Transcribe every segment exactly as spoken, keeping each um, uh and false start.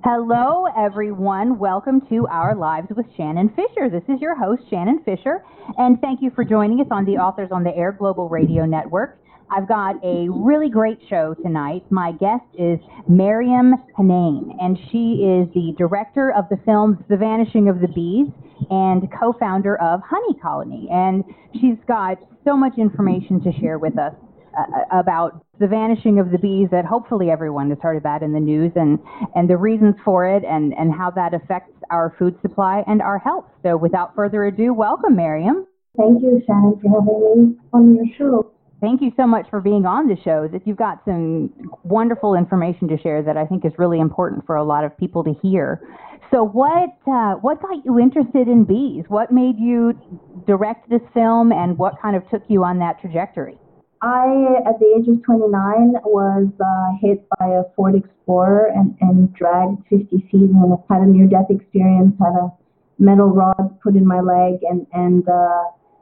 Hello, everyone. Welcome to Our Lives with Shannon Fisher. This is your host, Shannon Fisher, and thank you for joining us on the Authors on the Air Global Radio Network. I've got a really great show tonight. My guest is Maryam Henein, and she is the director of the films The Vanishing of the Bees and co-founder of Honey Colony. And she's got so much information to share with us uh, about the vanishing of the bees that hopefully everyone has heard about in the news, and, and the reasons for it, and, and how that affects our food supply and our health. So without further ado, welcome, Maryam. Thank you, Shannon, for having me on your show. Thank you so much for being on the show. That you've got some wonderful information to share that I think is really important for a lot of people to hear. So what uh, what got you interested in bees? What made you direct this film, and what kind of took you on that trajectory? I, at the age of twenty-nine, was uh, hit by a Ford Explorer and, and dragged fifty feet, and had a near-death experience, had a metal rod put in my leg, and, and uh,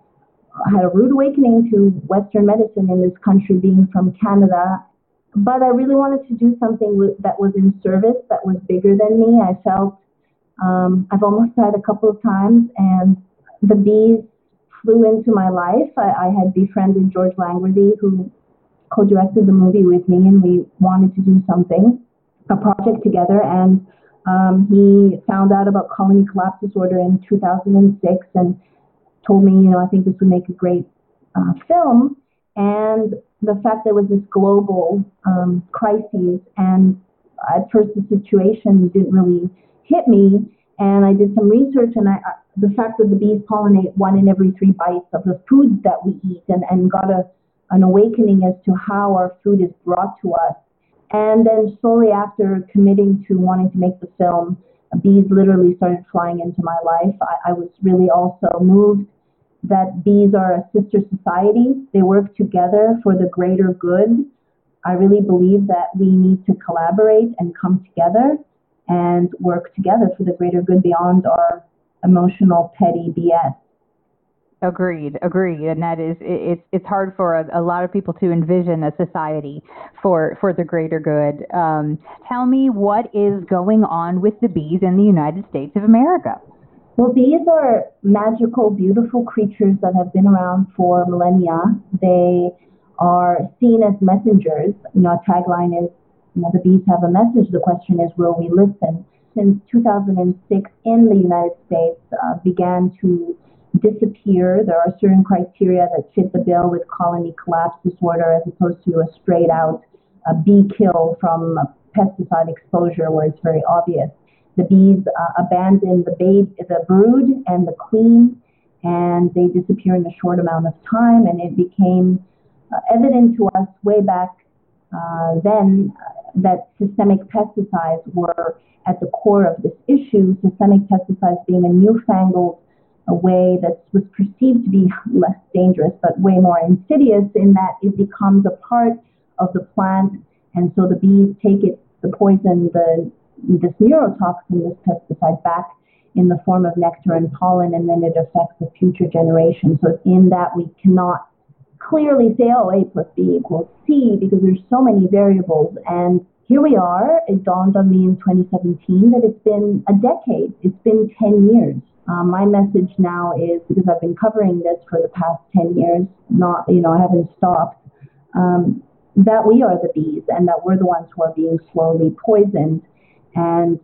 I had a rude awakening to Western medicine in this country, being from Canada. But I really wanted to do something with, that was in service, that was bigger than me. I felt um, I've almost died a couple of times, and the bees flew into my life. I, I had befriended George Langworthy, who co-directed the movie with me, and we wanted to do something, a project together. And um, he found out about colony collapse disorder in two thousand six and told me, you know, I think this would make a great uh, film. And the fact that it was this global um, crisis, and at first the situation didn't really hit me. And I did some research, and I, the fact that the bees pollinate one in every three bites of the food that we eat, and, and got a, an awakening as to how our food is brought to us. And then slowly after committing to wanting to make the film, bees literally started flying into my life. I, I was really also moved that bees are a sister society. They work together for the greater good. I really believe that we need to collaborate and come together and work together for the greater good beyond our emotional, petty B S. Agreed, agreed, and that is it, it's it's hard for a, a lot of people to envision a society for for the greater good. Um, tell me, what is going on with the bees in the United States of America? Well, bees are magical, beautiful creatures that have been around for millennia. They are seen as messengers. You know, a tagline is, you know, the bees have a message. The question is, will we listen? Since two thousand six in the United States uh, began to disappear. There are certain criteria that fit the bill with colony collapse disorder, as opposed to a straight out uh, bee kill from pesticide exposure where it's very obvious. The bees uh, abandon the babe, the brood and the queen, and they disappear in a short amount of time. And it became uh, evident to us way back uh, then uh, that systemic pesticides were at the core of this issue. Systemic pesticides being a newfangled a way that was perceived to be less dangerous, but way more insidious, in that it becomes a part of the plant, and so the bees take it, the poison, the this neurotoxin, this pesticide, back in the form of nectar and pollen, and then it affects the future generation. So in that we cannot clearly say, oh, A plus B equals C, because there's so many variables. And here we are. It dawned on me in twenty seventeen that it's been a decade. It's been ten years. Um, my message now is, because I've been covering this for the past ten years, not, you know, I haven't stopped, um, that we are the bees, and that we're the ones who are being slowly poisoned. And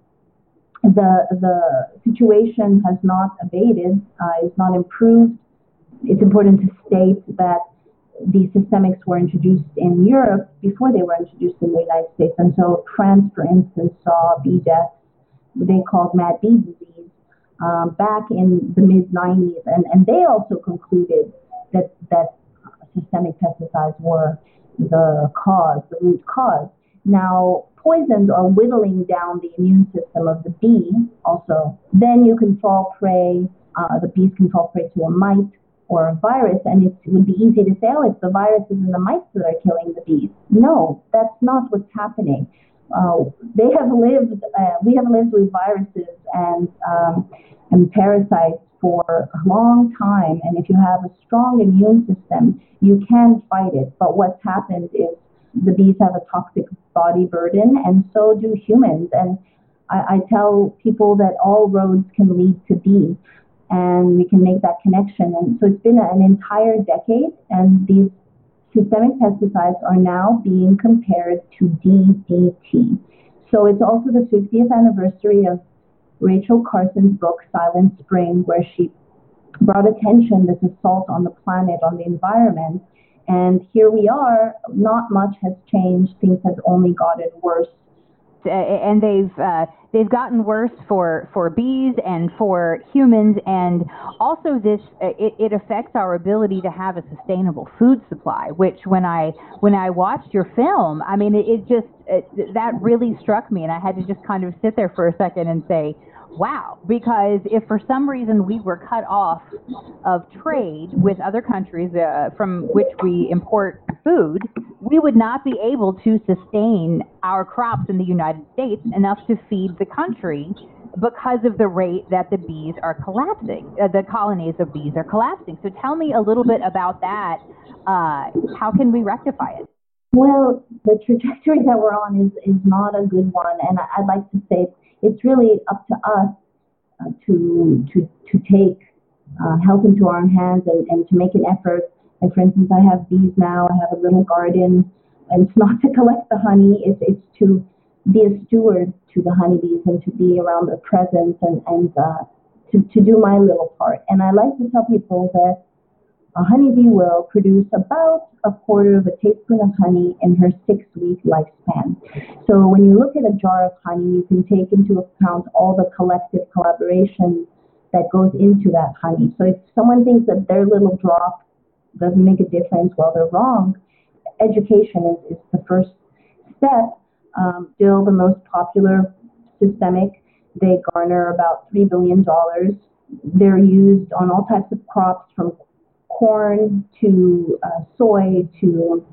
the the situation has not abated, uh, it's not improved. It's important to state that these systemics were introduced in Europe before they were introduced in the United States. And so France, for instance, saw bee death, they called mad bee disease, um, back in the mid nineties. And, and they also concluded that, that systemic pesticides were the cause, the root cause. Now, poisons are whittling down the immune system of the bee also. Then you can fall prey, uh, the bees can fall prey to a mite or a virus, and it would be easy to say, oh, it's the viruses and the mites that are killing the bees. No, that's not what's happening. Uh, they have lived, uh, we have lived with viruses and, um, and parasites for a long time, and if you have a strong immune system, you can fight it. But what's happened is the bees have a toxic body burden, and so do humans. And I, I tell people that all roads can lead to bee, and we can make that connection. And so it's been an entire decade, and these systemic pesticides are now being compared to D D T. So it's also the fiftieth anniversary of Rachel Carson's book, Silent Spring, where she brought attention this assault on the planet, on the environment. And here we are, not much has changed, things have only gotten worse. Uh, and they've uh, they've gotten worse for, for bees and for humans, and also this uh, it, it affects our ability to have a sustainable food supply. Which when I when I watched your film, I mean, it, it just it, that really struck me, and I had to just kind of sit there for a second and say, wow, because if for some reason we were cut off of trade with other countries uh, from which we import food, we would not be able to sustain our crops in the United States enough to feed the country because of the rate that the bees are collapsing, uh, the colonies of bees are collapsing. So tell me a little bit about that. Uh, how can we rectify it? Well, the trajectory that we're on is, is not a good one, and I'd like to say it's really up to us uh, to to to take uh, health into our own hands and, and to make an effort. Like, for instance, I have bees now. I have a little garden, and it's not to collect the honey. It's it's to be a steward to the honeybees and to be around their presence and and uh, to to do my little part. And I like to tell people that a honeybee will produce about a quarter of a teaspoon of honey in her six-week lifespan. So when you look at a jar of honey, you can take into account all the collective collaboration that goes into that honey. So if someone thinks that their little drop doesn't make a difference, well, they're wrong. Education is, is the first step. Um, still the most popular systemic. They garner about three billion dollars. They're used on all types of crops, from corn to uh, soy to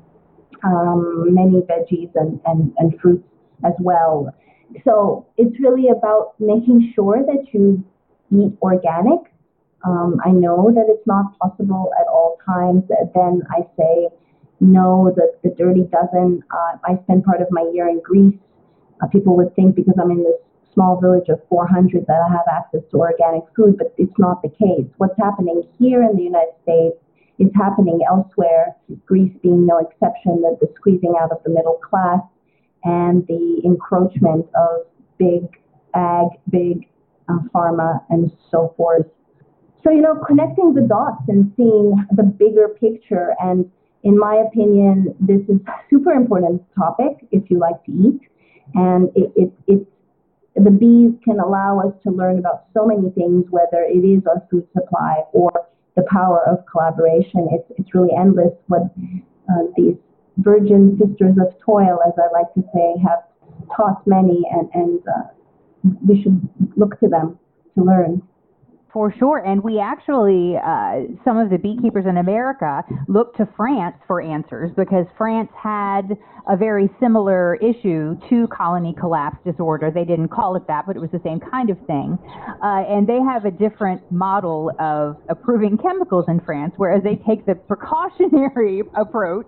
um, many veggies and, and, and fruits as well. So it's really about making sure that you eat organic. Um, I know that it's not possible at all times. Then I say, no, the, the dirty dozen. Uh, I spend part of my year in Greece. Uh, people would think because I'm in this small village of four hundred that I have access to organic food, but it's not the case. What's happening here in the United States is happening elsewhere, Greece being no exception, that the squeezing out of the middle class and the encroachment of big ag, big uh, pharma, and so forth. So, you know, connecting the dots and seeing the bigger picture, and in my opinion, this is a super important topic if you like to eat, and it, it, it's the bees can allow us to learn about so many things, whether it is our food supply or the power of collaboration. It's, it's really endless what uh, these virgin sisters of toil, as I like to say, have taught many, and, and uh, we should look to them to learn. For sure. And we actually, uh, some of the beekeepers in America looked to France for answers, because France had a very similar issue to colony collapse disorder. They didn't call it that, but it was the same kind of thing. Uh, and they have a different model of approving chemicals in France, whereas they take the precautionary approach.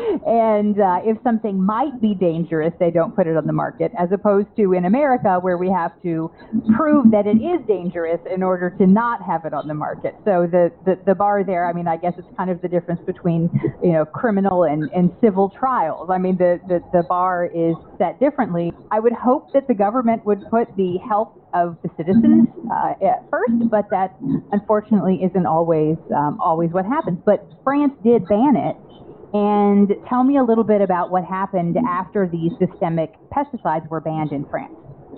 And uh, if something might be dangerous, they don't put it on the market, as opposed to in America, where we have to prove that it is dangerous in order to not have it on the market. So the, the, the bar there, I mean, I guess it's kind of the difference between, you know, criminal and, and civil trials. I mean, the, the, the bar is set differently. I would hope that the government would put the health of the citizens uh, at first, but that unfortunately isn't always, um, always what happens. But France did ban it. And tell me a little bit about what happened after these systemic pesticides were banned in France.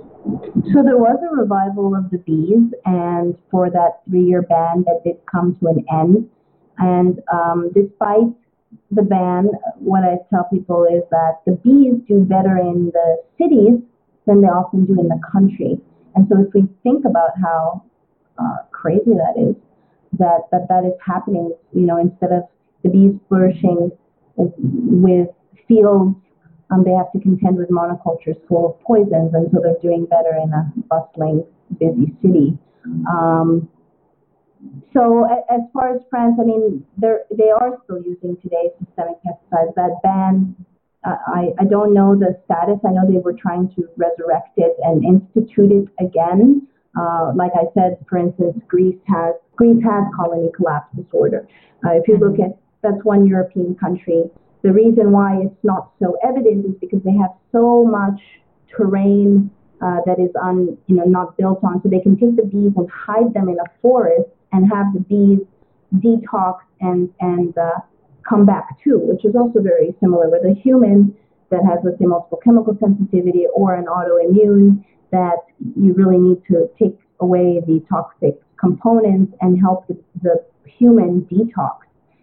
So there was a revival of the bees, and for that three-year ban that did come to an end. And um, despite the ban, what I tell people is that the bees do better in the cities than they often do in the country. And so if we think about how uh, crazy that is, that, that that is happening, you know, instead of the bees flourishing with fields, Um, they have to contend with monocultures full of poisons, and so they're doing better in a bustling, busy city. Um, so a, as far as France, I mean, they're, they are still using today systemic pesticides. That ban I, I don't know the status. I know they were trying to resurrect it and institute it again. Uh, like I said, for instance, Greece has Greece has colony collapse disorder. Uh, if you look at, that's one European country. The reason why it's not so evident is because they have so much terrain uh, that is un, you know, not built on, so they can take the bees and hide them in a forest and have the bees detox and and uh, come back too, which is also very similar with a human that has, let's say, multiple chemical sensitivity or an autoimmune, that you really need to take away the toxic components and help the, the human detox.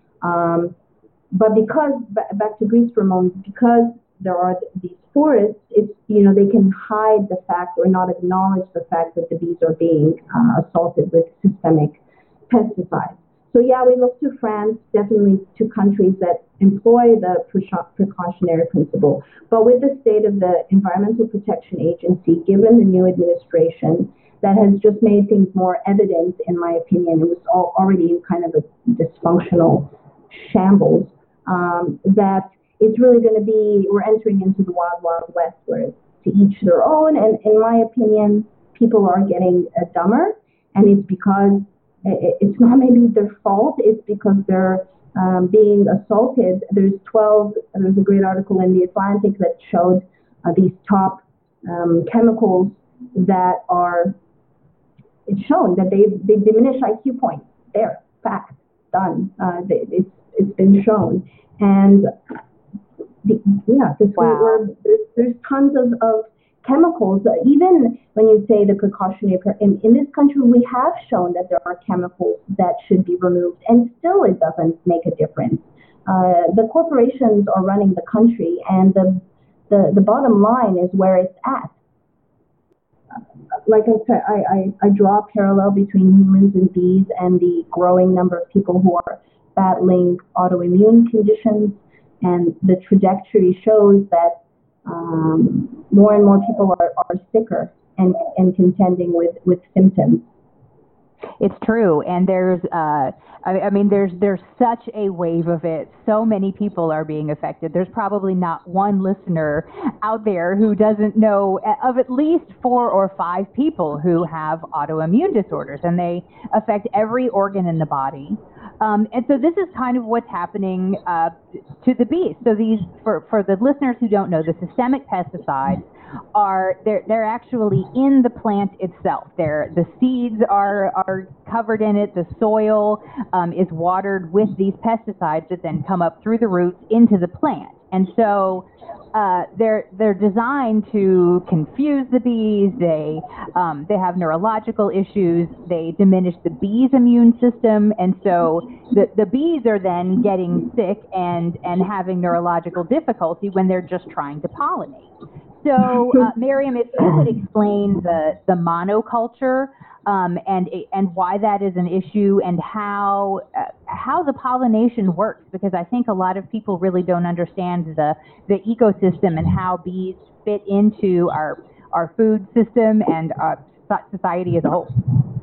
Um, but because, back to Greece for a moment, because there are these forests, it's, you know, they can hide the fact or not acknowledge the fact that the bees are being uh, assaulted with systemic pesticides. So yeah, we look to France, definitely to countries that employ the precautionary principle. But with the state of the Environmental Protection Agency, given the new administration, that has just made things more evident, in my opinion. It was all already in kind of a dysfunctional shambles, um, that it's really going to be, we're entering into the wild, wild west, where it's to each their own. And in my opinion, people are getting uh, dumber, and it's because it's not maybe their fault, it's because they're um, being assaulted. There's twelve, there's a great article in The Atlantic that showed uh, these top um, chemicals that are, it's shown that they've, they've diminished I Q points. There, fact, done. Uh, they, it's, it's been shown. And the, yeah, this wow. we're, there's, there's tons of, of chemicals, uh, even when you say the precautionary, in, in this country, we have shown that there are chemicals that should be removed, and still it doesn't make a difference. Uh, the corporations are running the country, and the, the, the bottom line is where it's at. Like I said, I, I, I draw a parallel between humans and bees and the growing number of people who are battling autoimmune conditions, and the trajectory shows that Um, more and more people are, are sicker and, and contending with, with symptoms. It's true, and there's, uh, I, I mean, there's there's such a wave of it. So many people are being affected. There's probably not one listener out there who doesn't know of at least four or five people who have autoimmune disorders, and they affect every organ in the body. Um, and so this is kind of what's happening uh, to the bees. So these, for, for the listeners who don't know, the systemic pesticides are, they're, they're actually in the plant itself. They're, the seeds are, are covered in it. The soil um, is watered with these pesticides that then come up through the roots into the plant. And so uh, they're they're designed to confuse the bees. They um, they have neurological issues. They diminish the bees' immune system, and so the the bees are then getting sick and and having neurological difficulty when they're just trying to pollinate. So, uh, Miriam, if you could explain the the monoculture um, and and why that is an issue, and how uh, how the pollination works, because I think a lot of people really don't understand the the ecosystem and how bees fit into our our food system and our society as a whole.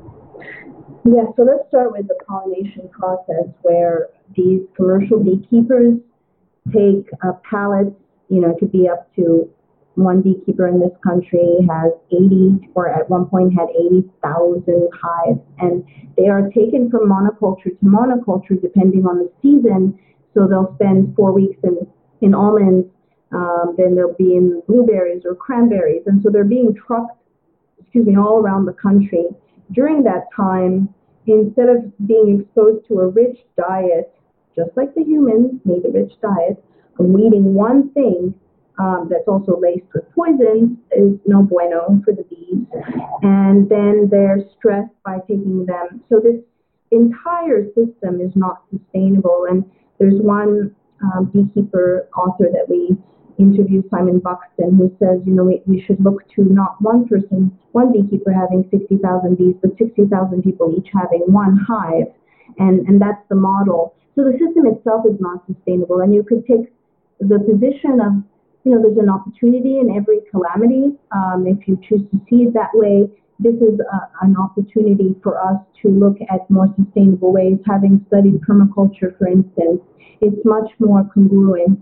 Yeah, so let's start with the pollination process, where these commercial beekeepers take uh, pallets. You know, it could be up to one beekeeper in this country has eighty, or at one point had eighty thousand hives, and they are taken from monoculture to monoculture depending on the season. So they'll spend four weeks in, in almonds, um, then they'll be in blueberries or cranberries, and so they're being trucked, excuse me, all around the country. During that time, instead of being exposed to a rich diet, just like the humans need a rich diet, from eating one thing Um, that's also laced with poisons is no bueno for the bees. And then they're stressed by taking them. So this entire system is not sustainable. And there's one um, beekeeper author that we interviewed, Simon Buxton, who says, you know, we, we should look to not one person, one beekeeper having sixty thousand bees, but sixty thousand people each having one hive. And, and that's the model. So the system itself is not sustainable. And you could take the position of, you know, there's an opportunity in every calamity. Um, if you choose to see it that way, this is a, an opportunity for us to look at more sustainable ways. Having studied permaculture, for instance, it's much more congruent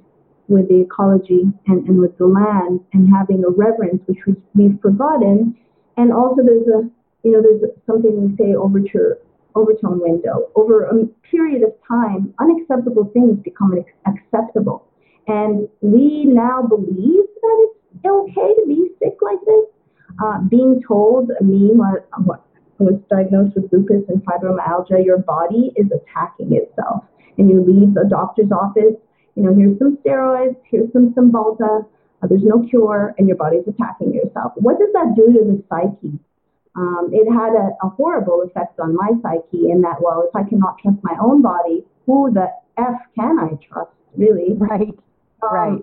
with the ecology and, and with the land and having a reverence, which we, we've forgotten. And also there's a, you know, there's something we say overture, overtone window. Over a period of time, unacceptable things become acceptable. And we now believe that it's okay to be sick like this. Uh, being told, me, what, what was diagnosed with lupus and fibromyalgia, your body is attacking itself. And you leave the doctor's office, you know, here's some steroids, here's some Cymbalta, uh, there's no cure, and your body's attacking yourself. What does that do to the psyche? Um, it had a, a horrible effect on my psyche in that, well, if I cannot trust my own body, who the F can I trust, really? Right, um, right.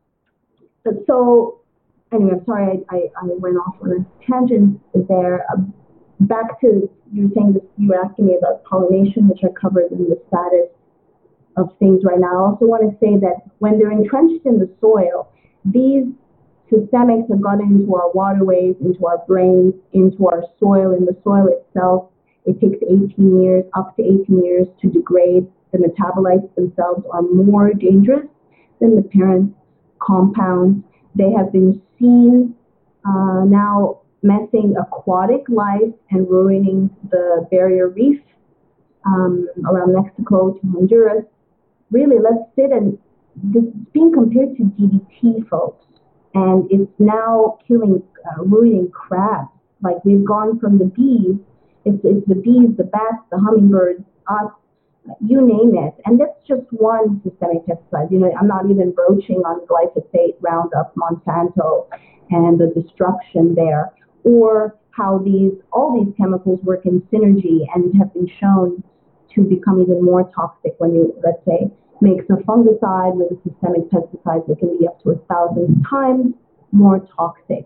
So, anyway, I'm sorry I, I, I went off on a tangent there. Uh, back to, you were saying this, you were asking me about pollination, which I covered in the status of things right now. I also want to say that when they're entrenched in the soil, these systemics have gotten into our waterways, into our brains, into our soil. In the soil itself, it takes eighteen years, up to eighteen years to degrade. The metabolites themselves are more dangerous than the parent compounds. They have been seen uh, now messing aquatic life and ruining the barrier reef um, around Mexico to Honduras. Really, let's sit and this is being compared to D D T, folks, and it's now killing, uh, ruining crabs. Like we've gone from the bees, it's, it's the bees, the bats, the hummingbirds, us, you name it, and that's just one systemic pesticide. You know, I'm not even broaching on glyphosate, Roundup, Monsanto, and the destruction there, or how these all these chemicals work in synergy and have been shown to become even more toxic when you, let's say, mix a fungicide with a systemic pesticide that can be up to a thousand times more toxic.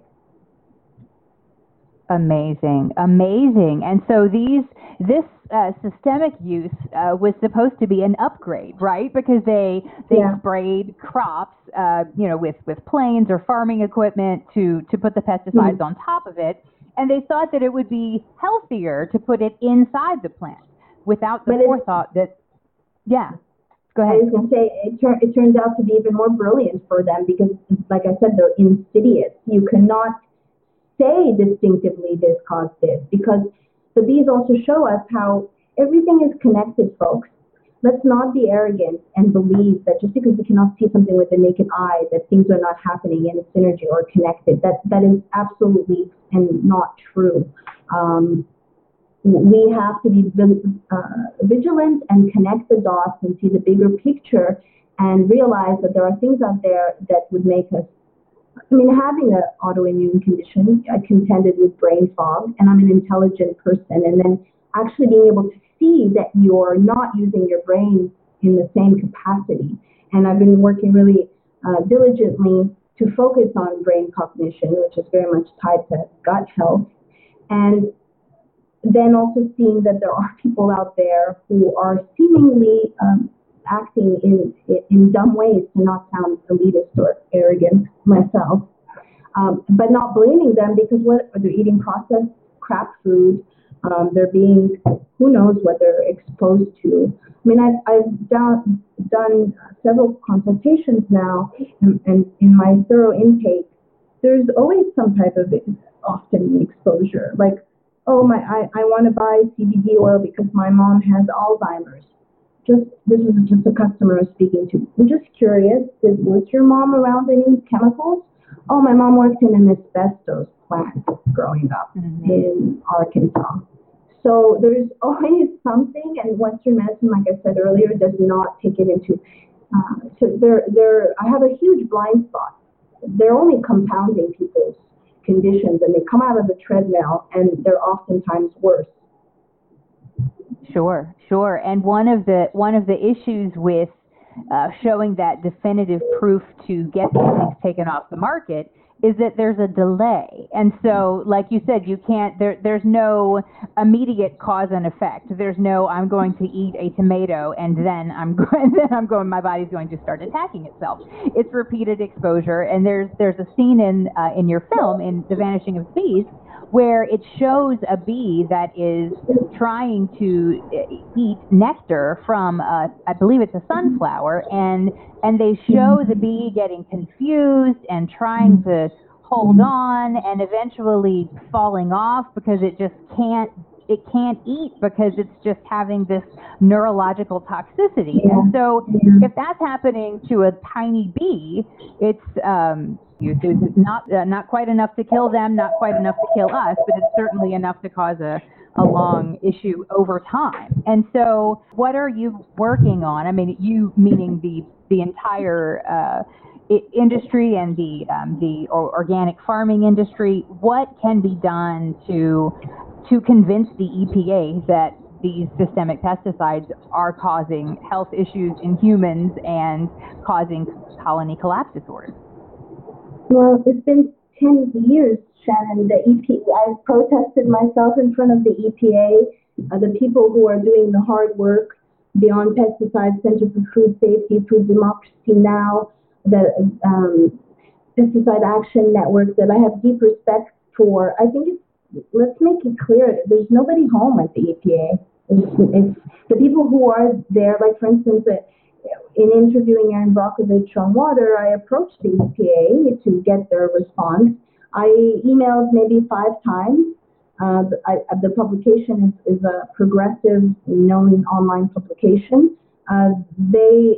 Amazing, amazing. And so these, this uh, systemic use uh, was supposed to be an upgrade, right? Because they they yeah. sprayed crops, uh, you know, with with planes or farming equipment to to put the pesticides mm-hmm. on top of it, and they thought that it would be healthier to put it inside the plant without the but forethought that, yeah. Go ahead. I was going to say, it, tur- it turns out to be even more brilliant for them because, like I said, they're insidious. You cannot say distinctively this caused this because the bees also show us how everything is connected, folks. Let's not be arrogant and believe that just because we cannot see something with the naked eye, that things are not happening in synergy or connected. That That is absolutely and not true. Um, we have to be uh, vigilant and connect the dots and see the bigger picture and realize that there are things out there that would make us, I mean, having an autoimmune condition, I contended with brain fog, and I'm an intelligent person, and then actually being able to see that you're not using your brain in the same capacity. And I've been working really uh, diligently to focus on brain cognition, which is very much tied to gut health. And then also seeing that there are people out there who are seemingly um, acting in in dumb ways, to not sound elitist or arrogant myself, um, but not blaming them because what they're eating processed crap food, um, they're being, who knows what they're exposed to. I mean, I've, I've done, done several consultations now, and, and in my thorough intake, there's always some type of often exposure, like, oh, my, I, I want to buy C B D oil because my mom has Alzheimer's. Just, this was just a customer I was speaking to. I'm just curious, did, was your mom around any chemicals? Oh, my mom worked in an asbestos plant growing up mm-hmm. in Arkansas. So there's always something, and Western medicine, like I said earlier, does not take it into, uh, so they're, they're, I have a huge blind spot. They're only compounding people's conditions, and they come out of the treadmill and they're oftentimes worse. Sure, sure. And one of the one of the issues with uh, showing that definitive proof to get these things taken off the market is that there's a delay. And so, like you said, you can't, there, there's no immediate cause and effect. There's no, I'm going to eat a tomato and then I'm going, then I'm going, my body's going to start attacking itself. It's repeated exposure. And there's, there's a scene in, uh, in your film, in The Vanishing of Bees, where it shows a bee that is trying to eat nectar from, a, I believe it's a sunflower, and and they show the bee getting confused and trying to hold on and eventually falling off because it just can't it can't eat because it's just having this neurological toxicity. Yeah. And so Yeah. if that's happening to a tiny bee, it's um, it's not uh, not quite enough to kill them, not quite enough to kill us, but it's certainly enough to cause a, a long issue over time. And so what are you working on? I mean, you meaning the, the entire uh, I- industry and the, um, the or organic farming industry. What can be done to to convince the E P A that these systemic pesticides are causing health issues in humans and causing colony collapse disorders? Well, it's been ten years, Shannon. The E P A, I've protested myself in front of the E P A. Uh, the people who are doing the hard work, Beyond Pesticides, Center for Food Safety, Food Democracy Now, the um, Pesticide Action Network, that I have deep respect for. I think it's, let's make it clear, there's nobody home at the E P A. It's, it's the people who are there, like for instance, uh, in interviewing Erin Brockovich on water, I approached the E P A to get their response. I emailed maybe five times. Uh, I, the publication is, is a progressive, known online publication. Uh, they,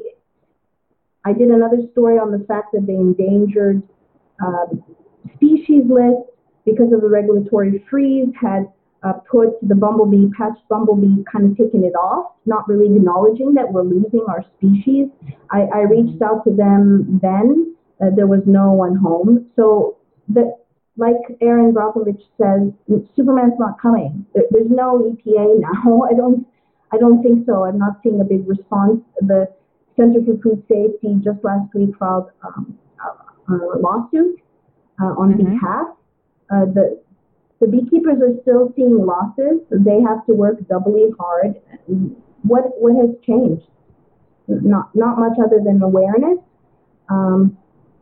I did another story on the fact that they endangered uh, species list because of the regulatory freeze, had uh, put the bumblebee, patched bumblebee, kind of taken it off, not really acknowledging that we're losing our species. I, I reached out to them then. Uh, there was no one home. So, the, like Erin Brockovich says, Superman's not coming. There, there's no E P A now. I don't, I don't think so. I'm not seeing a big response. The Center for Food Safety just last week filed um, a, a lawsuit uh, on Mm-hmm. behalf. Uh, the the beekeepers are still seeing losses. They have to work doubly hard. What what has changed? Not not much other than awareness. Um,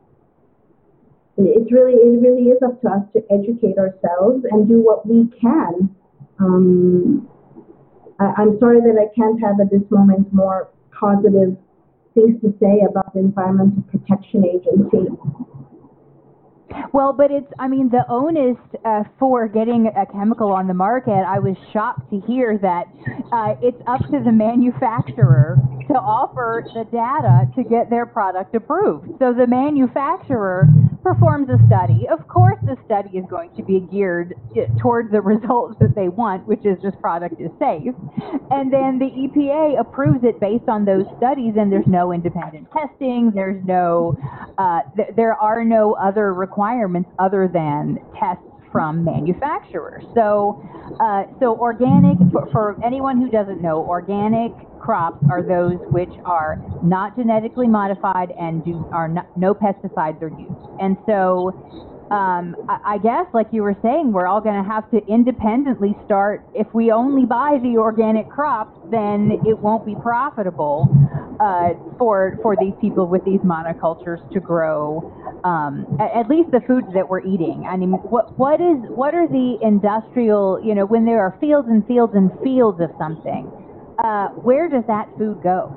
it's really it really is up to us to educate ourselves and do what we can. Um, I, I'm sorry that I can't have at this moment more positive things to say about the Environmental Protection Agency. Well, but it's, I mean, the onus uh, for getting a chemical on the market, I was shocked to hear that uh, it's up to the manufacturer to offer the data to get their product approved. So the manufacturer performs a study. Of course, the study is going to be geared towards the results that they want, which is this product is safe. And then the E P A approves it based on those studies, and there's no independent testing. There's no, uh, th- there are no other requirements other than tests from manufacturers. So, uh, so organic, for, for anyone who doesn't know, organic crops are those which are not genetically modified and do are not, no pesticides are used. And so, um, I, I guess, like you were saying, we're all going to have to independently start. If we only buy the organic crops, then it won't be profitable uh, for for these people with these monocultures to grow. Um, at, at least the foods that we're eating. I mean, what what is what are the industrial? You know, when there are fields and fields and fields of something, uh, where does that food go?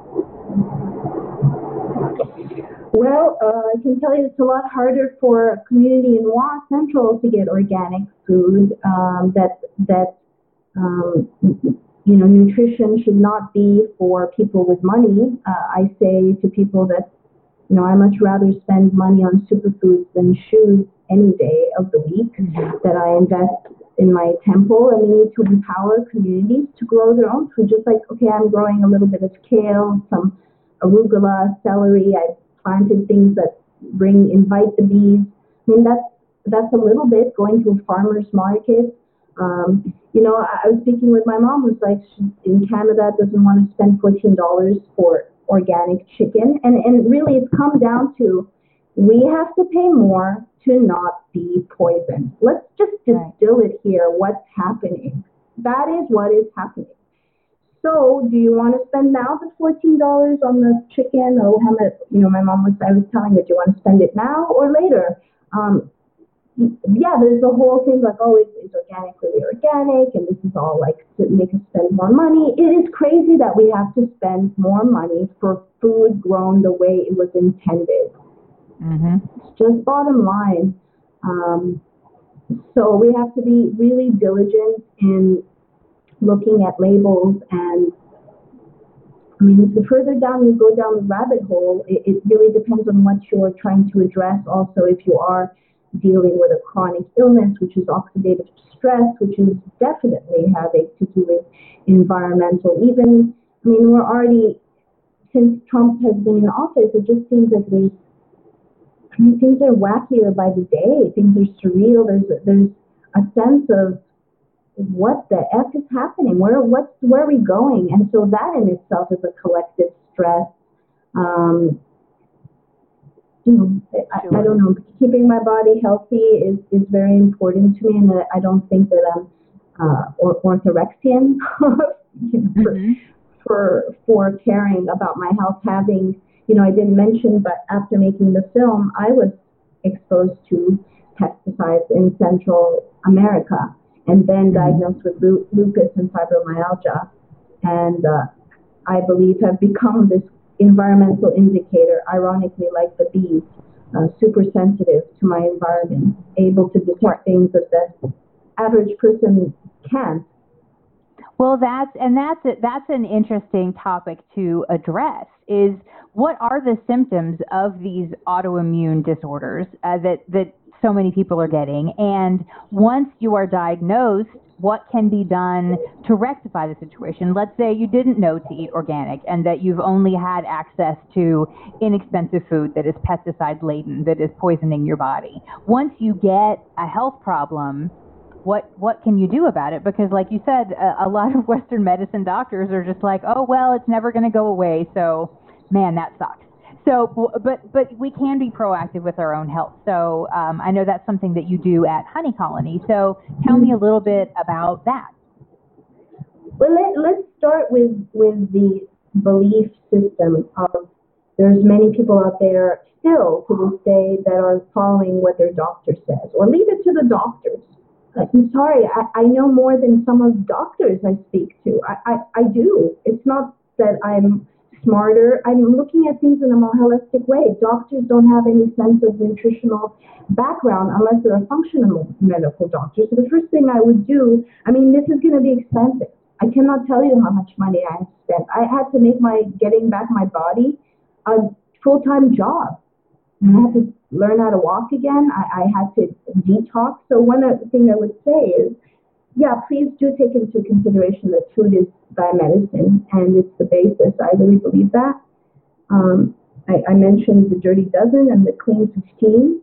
Well, uh, I can tell you it's a lot harder for a community in Wa Central to get organic food. Um, that that um, you know, nutrition should not be for people with money. Uh, I say to people that, you know, I much rather spend money on superfoods than shoes any day of the week. Mm-hmm. That I invest in my temple, and we need to empower communities to grow their own food. Just like, okay, I'm growing a little bit of kale, some arugula, celery. I planted things that bring, invite the bees. I mean, that's, that's a little bit going to a farmer's market. Um, you know, I, I was speaking with my mom who's like, she, in Canada, doesn't want to spend fourteen dollars for organic chicken. And, and really it's come down to, we have to pay more to not be poisoned. Let's just distill it here, what's happening. That is what is happening. So do you want to spend now the fourteen dollars on the chicken? Or how much, you know, my mom was, I was telling her, do you want to spend it now or later? Um, yeah, there's the whole thing like, oh, it's, it's organic, really organic, and this is all like to make us spend more money. It is crazy that we have to spend more money for food grown the way it was intended. Mm-hmm. It's just bottom line. Um, so we have to be really diligent in looking at labels, and I mean, the further down you go down the rabbit hole, it, it really depends on what you're trying to address. Also, if you are dealing with a chronic illness, which is oxidative stress, which is definitely having to do with environmental. Even, I mean, we're already, since Trump has been in office, it just seems like there's, I mean, things are wackier by the day. Things are surreal. There's there's a sense of what the F is happening? Where what's where are we going? And so that in itself is a collective stress. Um, you know, I, Sure. I don't know. Keeping my body healthy is, is very important to me, and I don't think that I'm uh, or, orthorexian you know, for, Mm-hmm. for for caring about my health. Having, you know, I didn't mention, but after making the film, I was exposed to pesticides in Central America, and then Mm-hmm. diagnosed with lu- lupus and fibromyalgia, and uh, I believe have become this environmental indicator, ironically like the bees, uh, super sensitive to my environment, able to detect things that the average person can't. Well, that's and that's a, that's an interesting topic to address. Is what are the symptoms of these autoimmune disorders uh, that that so many people are getting? And once you are diagnosed, what can be done to rectify the situation? Let's say you didn't know to eat organic and that you've only had access to inexpensive food that is pesticide laden, that is poisoning your body. Once you get a health problem, what what can you do about it? Because like you said, a, a lot of Western medicine doctors are just like, oh, well, it's never going to go away. So, man, that sucks. So, but but we can be proactive with our own health. So um, I know that's something that you do at Honey Colony. So tell me a little bit about that. Well, let, let's start with, with the belief system of there's many people out there still to this day that are following what their doctor says, or leave it to the doctors. I'm sorry, I, I know more than some of the doctors I speak to. I, I, I do. It's not that I'm smarter. I'm looking at things in a more holistic way. Doctors don't have any sense of nutritional background unless they're a functional medical doctor. So the first thing I would do, I mean, this is going to be expensive. I cannot tell you how much money I have spent. I had to make my getting back my body a full-time job. I had to learn how to walk again. I, I had to detox. So one thing I would say is, yeah, please do take into consideration that food is thy medicine, and it's the basis. I really believe that. Um, I, I mentioned the Dirty Dozen and the Clean fifteen.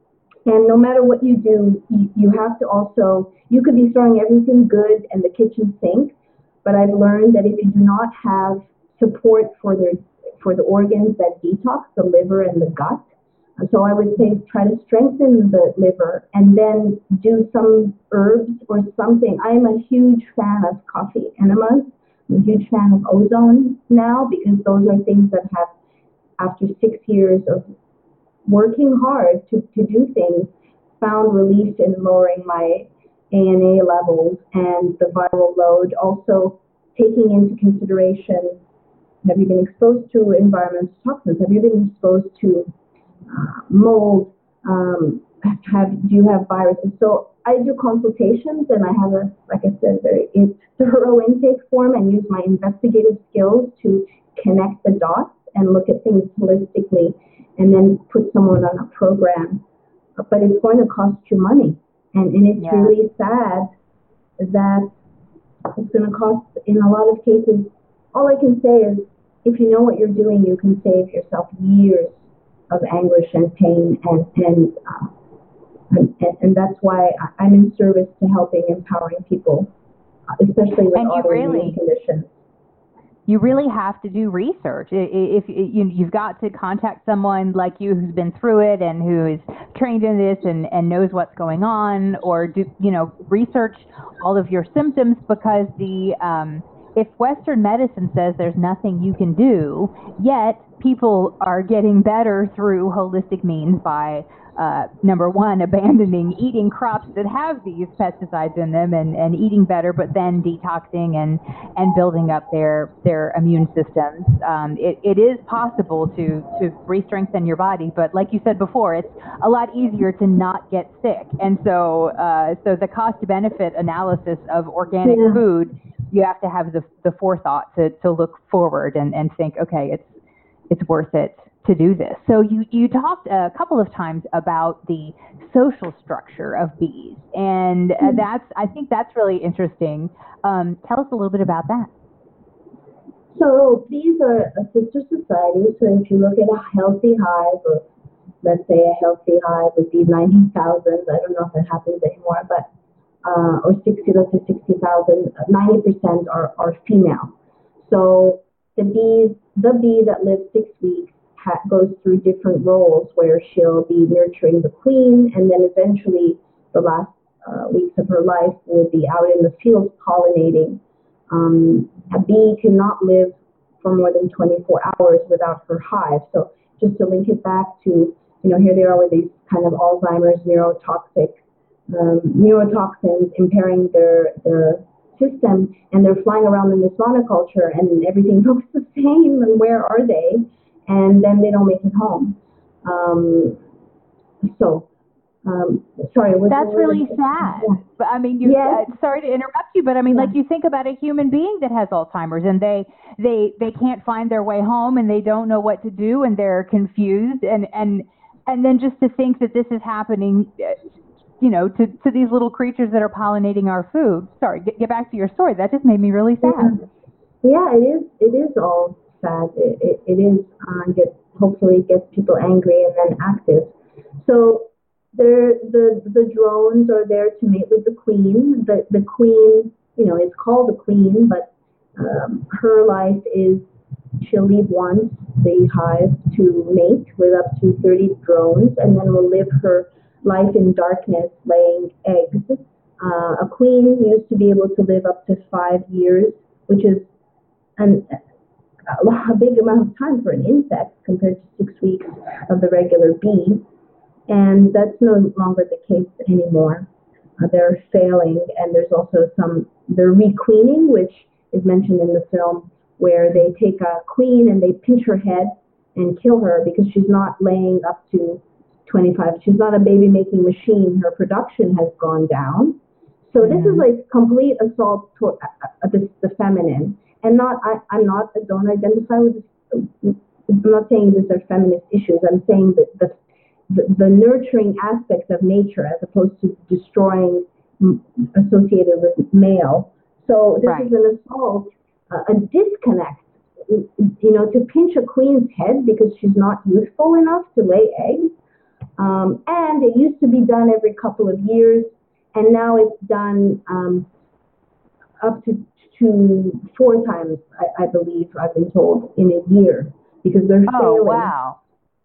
And no matter what you do, you, you have to also, you could be throwing everything good in the kitchen sink, but I've learned that if you do not have support for the, for the organs that detox, the liver and the gut, so I would say try to strengthen the liver and then do some herbs or something. I'm a huge fan of coffee enemas. I'm a huge fan of ozone now because those are things that have, after six years of working hard to, to do things, found relief in lowering my A N A levels and the viral load. Also taking into consideration, have you been exposed to environmental toxins? Have you been exposed to uh, mold? Um, have do you have viruses? So I do consultations, and I have a, like I said, very thorough intake form, and use my investigative skills to connect the dots and look at things holistically, and then put someone on a program. But it's going to cost you money, and and it's Yeah. really sad that it's going to cost. In a lot of cases, all I can say is, if you know what you're doing, you can save yourself years of anguish and pain, and and, uh, and, and that's why I'm in service to helping, empowering people, especially with And you autoimmune really, conditions. you really have to do research. I- i- If you, you've got to contact someone like you who's been through it and who is trained in this and, and knows what's going on, or do you know research all of your symptoms, because the um, if Western medicine says there's nothing you can do, yet people are getting better through holistic means by, uh, number one, abandoning eating crops that have these pesticides in them and, and eating better, but then detoxing and, and building up their, their immune systems. Um, it, it is possible to, to re-strengthen your body, but like you said before, it's a lot easier to not get sick. And so, uh, so the cost-benefit analysis of organic Yeah. food, you have to have the, the forethought to, to look forward and, and think, okay, it's, it's worth it to do this. So you, you talked a couple of times about the social structure of bees, and uh, that's, I think that's really interesting. Um, tell us a little bit about that. So bees are a sister society. So if you look at a healthy hive, or let's say a healthy hive would be ninety thousand, I don't know if that happens anymore, but uh, or sixty, let's say sixty thousand, ninety percent are, are female. So the bees, the bee that lives six weeks ha goes through different roles where she'll be nurturing the queen, and then eventually the last uh, weeks of her life will be out in the field pollinating. Um, a bee cannot live for more than twenty-four hours without her hive. So just to link it back to, you know, here they are with these kind of Alzheimer's neurotoxic um, neurotoxins impairing their their system, and they're flying around in this monoculture, and everything looks the same. And where are they? And then they don't make it home. Um, so, um, sorry. Was That's really sad. Yeah. But I mean, you. Yes. Uh, sorry to interrupt you, but I mean, Yeah. like you think about a human being that has Alzheimer's, and they they they can't find their way home, and they don't know what to do, and they're confused, and and and then just to think that this is happening, you know, to to these little creatures that are pollinating our food. Sorry, get get back to your story. That just made me really sad. Yeah, it is. It is all sad. It it, it is. Uh, get hopefully it gets people angry and then active. So. They're, the the drones are there to mate with the queen. The the queen, you know, is called the queen, but um, her life is she'll leave once the hive to mate with up to thirty drones, and then will live her life in darkness, laying eggs. Uh, a queen used to be able to live up to five years, which is an, a big amount of time for an insect compared to six weeks of the regular bee. And that's no longer the case anymore. Uh, they're failing, and there's also some, they're requeening, which is mentioned in the film, where they take a queen and they pinch her head and kill her because she's not laying up to twenty-five. She's not a baby-making machine. Her production has gone down. So this mm-hmm. is like complete assault toward uh, uh, the, the feminine. And not, I, I'm not, I don't identify with this. I'm not saying these are feminist issues. I'm saying that the The, the nurturing aspects of nature as opposed to destroying m associated with male. So this right. is an assault, uh, a disconnect, you know, to pinch a queen's head because she's not youthful enough to lay eggs. Um, and it used to be done every couple of years, and now it's done um, up to, to four times, I, I believe, I've been told, in a year because they're oh, failing. Oh, wow.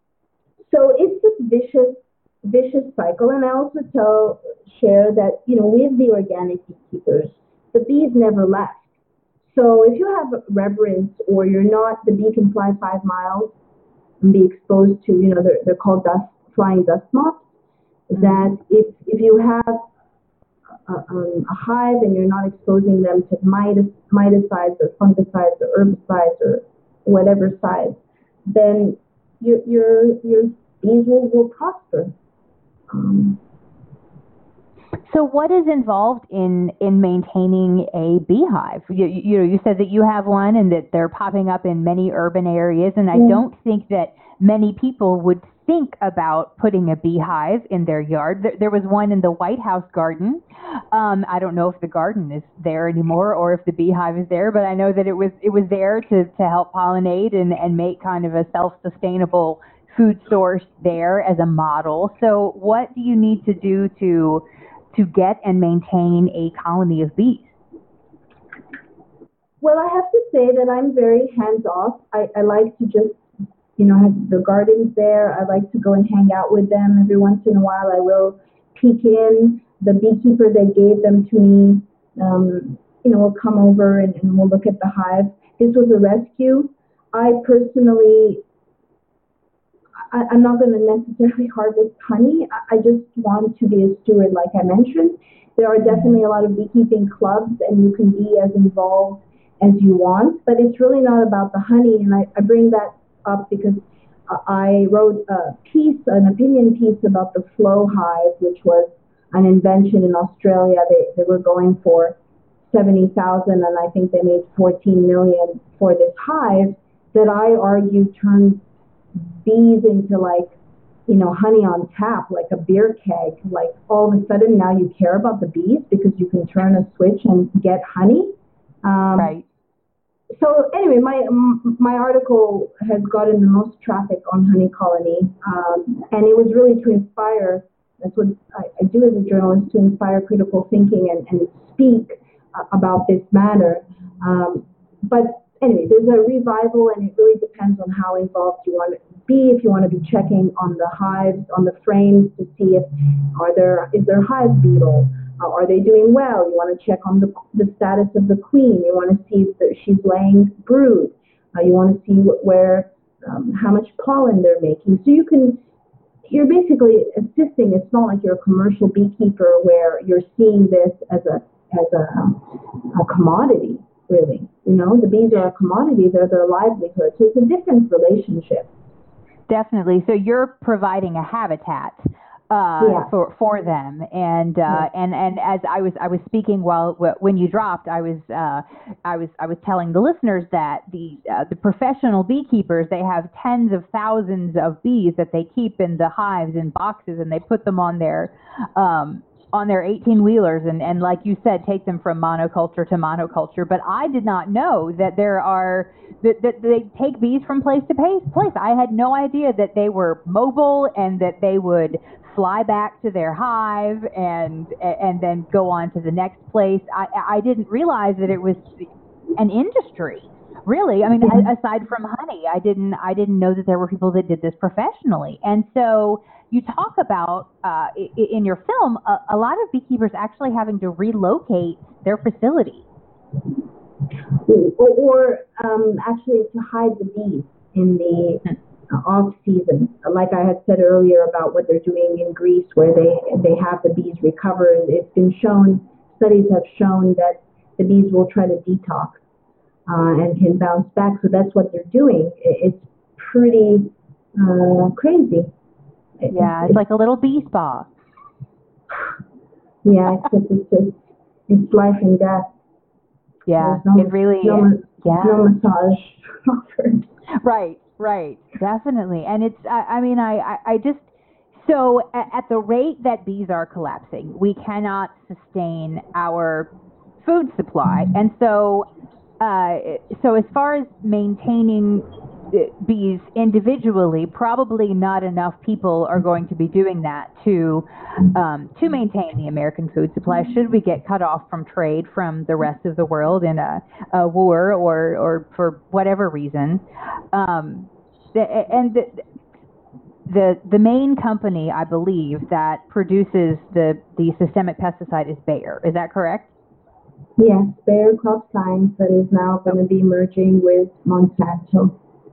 So it's this vicious, vicious cycle. And I also tell, share that, you know, with the organic beekeepers, the bees never left. So if you have reverence, or you're not, the bee can fly five miles and be exposed to, you know, they're, they're called dust, flying dust moths, mm-hmm. that if, if you have a, um, a hive and you're not exposing them to mitis, miticides or fungicides or herbicides or whatever sides, then your your your bees will, will prosper. Um, so what is involved in in maintaining a beehive? You, you know, you said that you have one and that they're popping up in many urban areas, and I yeah. don't think that many people would think about putting a beehive in their yard. There, there was one in the White House garden. Um, I don't know if the garden is there anymore or if the beehive is there, but I know that it was it was there to, to help pollinate and, and make kind of a self-sustainable food source there as a model. So what do you need to do to to get and maintain a colony of bees? Well, I have to say that I'm very hands-off. I, I like to just you know, have the gardens there. I like to go and hang out with them. Every once in a while, I will peek in. The beekeeper that gave them to me, um, you know, will come over and, and we'll look at the hive. This was a rescue. I personally, I, I'm not going to necessarily harvest honey. I, I just want to be a steward, like I mentioned. There are definitely a lot of beekeeping clubs, and you can be as involved as you want, but it's really not about the honey. And I, I bring that up because I wrote a piece, an opinion piece about the Flow Hive, which was an invention in Australia. They, they were going for seventy thousand, and I think they made fourteen million for this hive that I argue turns bees into like, you know, honey on tap, like a beer keg. Like all of a sudden now you care about the bees because you can turn a switch and get honey. Um, right. So anyway, my my article has gotten the most traffic on Honey Colony, um, and it was really to inspire. That's what I, I do as a journalist, to inspire critical thinking and, and speak uh, about this matter. Um, but anyway, there's a revival, and it really depends on how involved you want to be. If you want to be checking on the hives, on the frames to see if are there is there hive beetle. Uh, are they doing well? You want to check on the, the status of the queen. You want to see if she's laying brood. Uh, you want to see wh- where, um, how much pollen they're making. So you can, you're basically assisting. It's not like you're a commercial beekeeper where you're seeing this as a as a, a commodity, really. You know, the bees are a commodity. They're their livelihood. So it's a different relationship. Definitely. So you're providing a habitat. Uh, yeah. for for them, and uh, yeah. and and as I was I was speaking while when you dropped, I was uh, I was I was telling the listeners that the uh, the professional beekeepers, they have tens of thousands of bees that they keep in the hives in boxes, and they put them on their um, on their eighteen wheelers, and and like you said, take them from monoculture to monoculture. But I did not know that there are that, that they take bees from place to place. I had no idea that they were mobile and that they would fly back to their hive and and then go on to the next place. I, I didn't realize that it was an industry, really. I mean, aside from honey, I didn't I didn't know that there were people that did this professionally. And so you talk about uh, in your film a, a lot of beekeepers actually having to relocate their facility, or, or um, actually to hide the bees in the Uh, off season, like I had said earlier about what they're doing in Greece, where they they have the bees recover. It's been shown, studies have shown that the bees will try to detox uh, and can bounce back. So that's what they're doing. It's pretty uh, crazy. Yeah, it's, it's like a little bee spa. Yeah, except it's just it's life and death. Yeah, no, it really no, is. Yeah. No massage offered. Right. Right, definitely. And it's, I, I mean, I, I, I just, so at, at the rate that bees are collapsing, we cannot sustain our food supply. And so, uh, so as far as maintaining bees individually, probably not enough people are going to be doing that to, um, to maintain the American food supply. Should we get cut off from trade from the rest of the world in a, a war or, or for whatever reason. Um, the, and the, the the main company, I believe, that produces the, the systemic pesticide is Bayer. Is that correct? Yes, Bayer Crop Science, that is now going to be merging with Monsanto.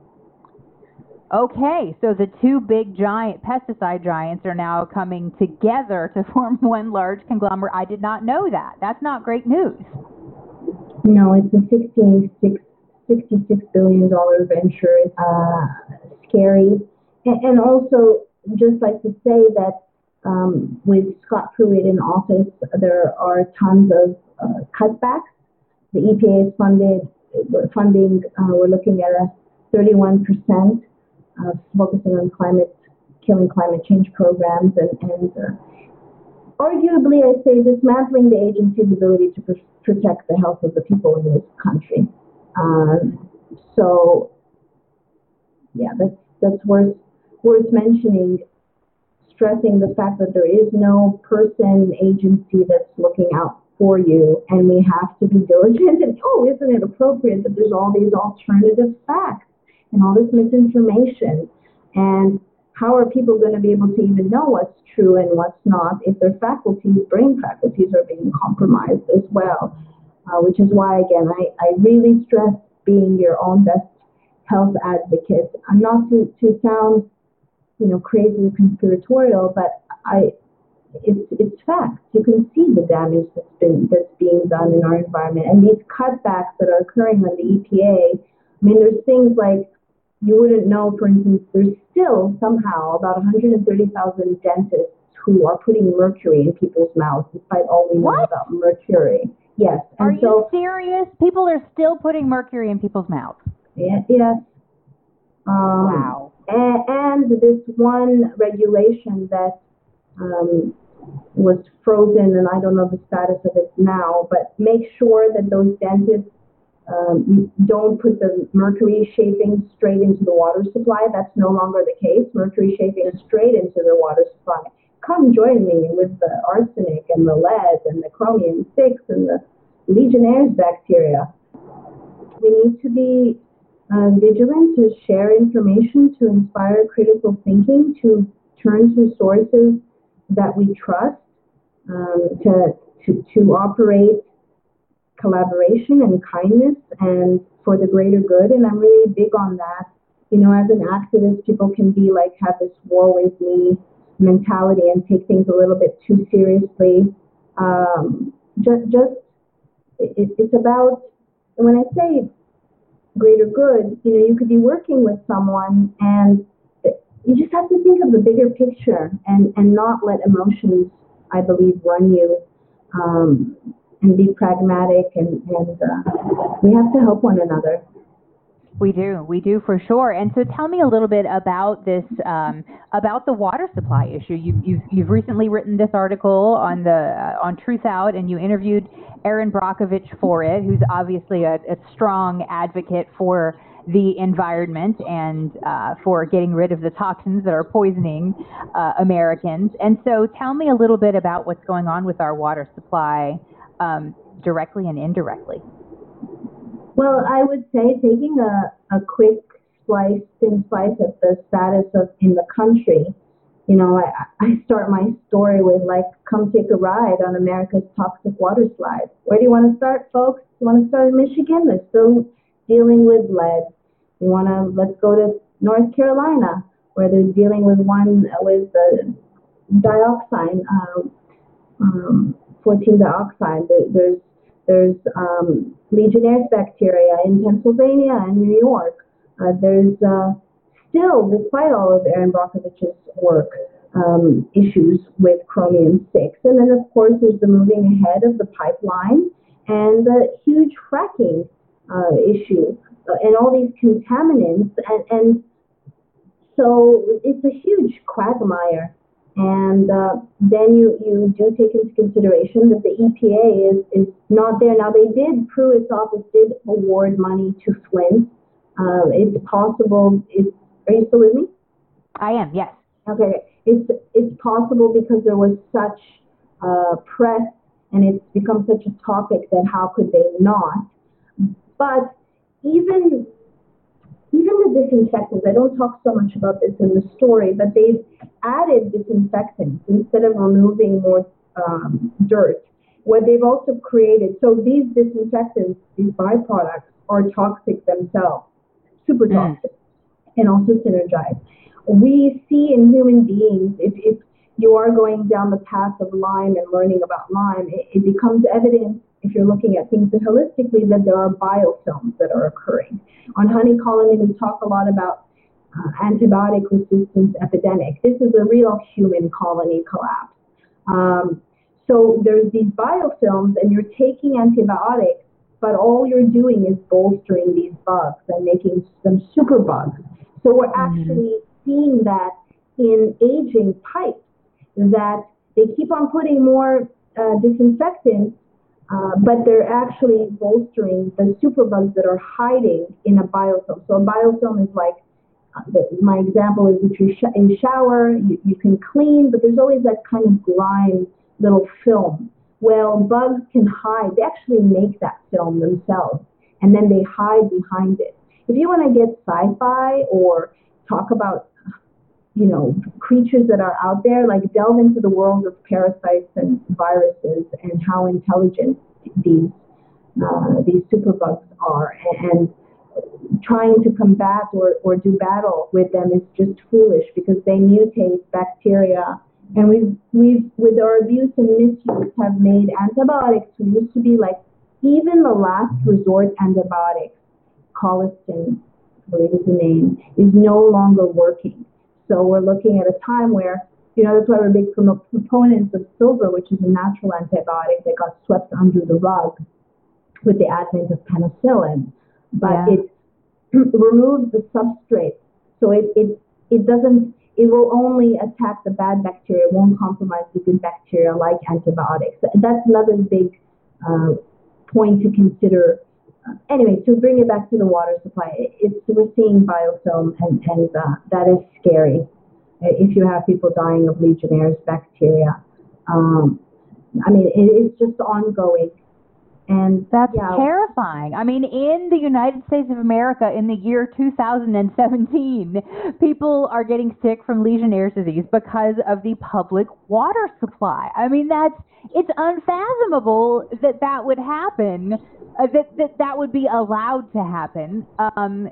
Okay, so the two big giant pesticide giants are now coming together to form one large conglomerate. I did not know that. That's not great news. No, it's a sixty-six, sixty-six billion dollars venture. It's uh, scary. And, and also, just like to say that um, with Scott Pruitt in office, there are tons of uh, cutbacks. The E P A is funded, funding, uh, we're looking at a thirty-one percent uh, focusing on climate, killing climate change programs, and, and uh, arguably, I say, dismantling the agency's ability to pr- protect the health of the people in this country. Um, so, yeah, that's that's worth worth mentioning, stressing the fact that there is no person, agency that's looking out for you, and we have to be diligent. And oh, isn't it appropriate that there's all these alternative facts and all this misinformation? And how are people going to be able to even know what's true and what's not if their faculties, brain faculties, are being compromised as well? uh, which is why, again, I, I really stress being your own best health advocate. I'm not to, to sound, you know, crazy or conspiratorial, but I, it's, it's facts. You can see the damage that's been, that's being done in our environment. And these cutbacks that are occurring on the E P A, I mean, there's things like, you wouldn't know, for instance, there's still somehow about one hundred thirty thousand dentists who are putting mercury in people's mouths, despite all we know What? about mercury. Yes. Are And so, you serious? People are still putting mercury in people's mouths. yeah, yes. Um, Wow. And, and this one regulation that um, was frozen, and I don't know the status of it now, but make sure that those dentists um, don't put the mercury shavings straight into the water supply. That's no longer the case. Mercury shavings straight into their water supply. Come join me with the arsenic and the lead and the chromium six and the Legionnaire's bacteria. We need to be uh, vigilant, to share information, to inspire critical thinking, to turn to sources that we trust, um, to, to, to operate collaboration and kindness and for the greater good. And I'm really big on that. You know, as an activist, people can be like, have this war with me mentality and take things a little bit too seriously. Um, just, just it, it's about, when I say greater good, you know, you could be working with someone and you just have to think of the bigger picture and, and not let emotions, I believe, run you. Um, and be pragmatic, and, and uh, we have to help one another. We do, we do for sure. And so, tell me a little bit about this, um, about the water supply issue. You, you've you've recently written this article on the uh, on Truth Out, and you interviewed Erin Brockovich for it, who's obviously a, a strong advocate for the environment and uh, for getting rid of the toxins that are poisoning uh, Americans. And so, tell me a little bit about what's going on with our water supply. Um, directly and indirectly? Well, I would say taking a, a quick slice, thin slice at the status of in the country, you know, I, I start my story with like, come take a ride on America's toxic water slide. Where do you want to start, folks? You want to start in Michigan? They're still dealing with lead. You want to, let's go to North Carolina, where they're dealing with one with the dioxide, um, um, fourteen dioxide. There's there's um, Legionnaire's bacteria in Pennsylvania and New York. Uh, there's uh, still, despite all of Erin Brockovich's work, um, issues with chromium six. And then, of course, there's the moving ahead of the pipeline and the huge fracking uh, issue uh, and all these contaminants. And, and so it's a huge quagmire. And uh, then you, you do take into consideration that the E P A is, is not there. Now, they did, Pruitt's office did award money to Flint. Uh, it's possible, it's, are you still with me? I am, yes. Okay, it's, it's possible because there was such uh, press and it's become such a topic that how could they not? But even Even the disinfectants, I don't talk so much about this in the story, but they've added disinfectants instead of removing more um, dirt. What they've also created, so these disinfectants, these byproducts, are toxic themselves, super toxic, mm. and also synergize. We see in human beings, if, if you are going down the path of Lyme and learning about Lyme, it, it becomes evident, if you're looking at things holistically, that there are biofilms that are occurring. On Honey Colony, we talk a lot about uh, antibiotic resistance epidemic. This is a real human colony collapse. Um, so there's these biofilms, and you're taking antibiotics, but all you're doing is bolstering these bugs and making them super bugs. So we're actually mm-hmm. seeing that in aging pipes, that they keep on putting more uh, disinfectants, Uh, but they're actually bolstering the superbugs that are hiding in a biofilm. So a biofilm is like, uh, the, my example is if you're sh- in shower, you, you can clean, but there's always that kind of grime little film. Well, bugs can hide. They actually make that film themselves, and then they hide behind it. If you want to get sci-fi or talk about, you know, creatures that are out there, like delve into the world of parasites and viruses and how intelligent these uh, these superbugs are, and trying to combat or, or do battle with them is just foolish because they mutate bacteria. And we've, we've, with our abuse and misuse, have made antibiotics, who used to be like even the last resort antibiotics, colistin, I believe is the name, is no longer working. So we're looking at a time where, you know, that's why we're big proponents of silver, which is a natural antibiotic that got swept under the rug with the advent of penicillin. But yeah. it removes the substrate. So it, it, it doesn't, it will only attack the bad bacteria, it won't compromise the good bacteria like antibiotics. That's another big uh, point to consider. Uh, anyway, to bring it back to the water supply, it's, we're seeing biofilm, and, and uh, that is scary. If you have people dying of Legionnaire's bacteria. Um, I mean, it, it's just ongoing. And that's yeah. terrifying. I mean, in the United States of America in the year two thousand seventeen, people are getting sick from Legionnaire's disease because of the public water supply. I mean, that's, it's unfathomable that that would happen, uh, that, that that would be allowed to happen. Um,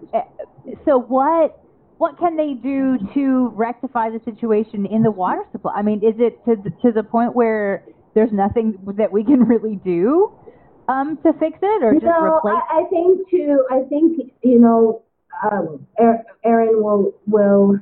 so what, what can they do to rectify the situation in the water supply? I mean, is it to, to the point where there's nothing that we can really do? Um, to fix it, or just no, replace? I, I think too. I think you know, um, Erin will will